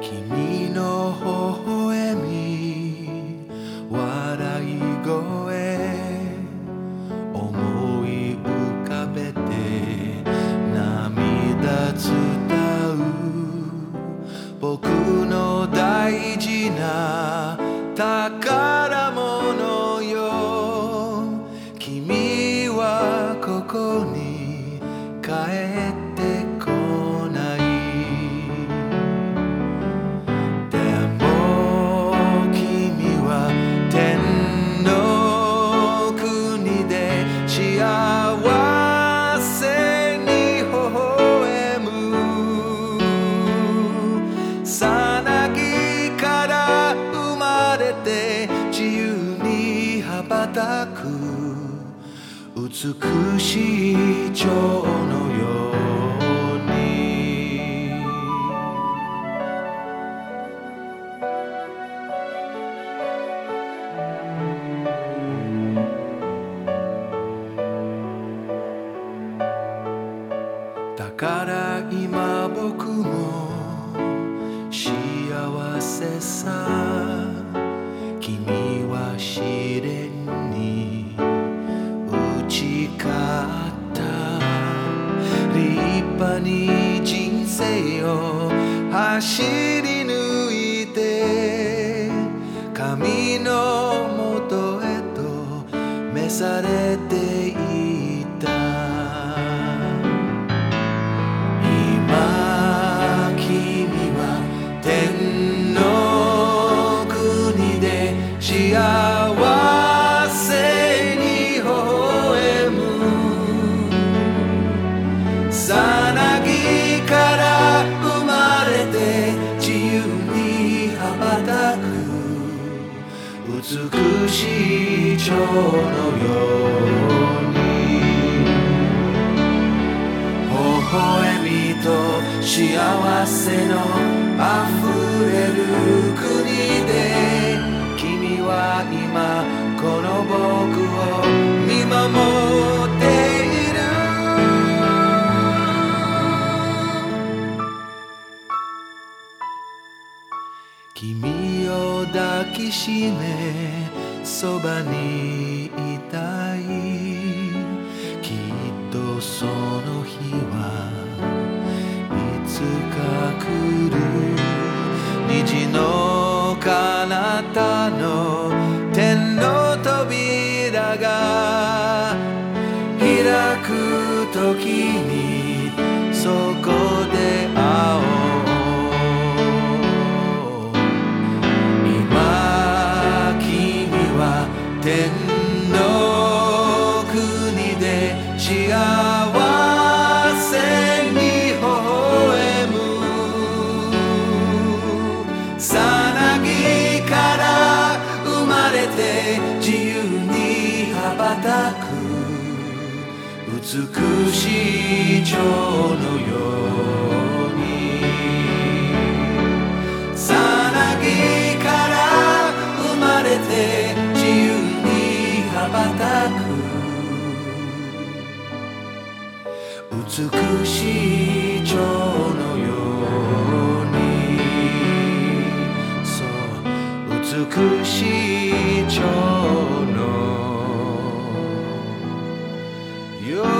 君の微笑み笑い声思い浮かべて涙伝う僕の大事な宝物よ君はここに帰ってこないでも君は天の国で幸せに微笑むさなぎから生まれて自由に羽ばたく美しい蝶のようにだから今僕も幸せさ君は試練に打ち勝った立派に人生を走り抜いて神のもとへと召されていった今君は天の国で幸せに微笑むさなぎから生まれて自由に羽ばたく美しい蝶のように微笑みと幸せのあふれる国で君は今この僕を見守っている君を抱きしめそばにいたいきっとその日はいつか来る虹の彼方の天の扉が開く時にそこで会おう今君は天の国で幸せに微笑むさなぎから生まれて自由に羽ばたく美しい蝶のようにさなぎから生まれて自由に羽ばたく美しい蝶のようにそう美しい蝶のように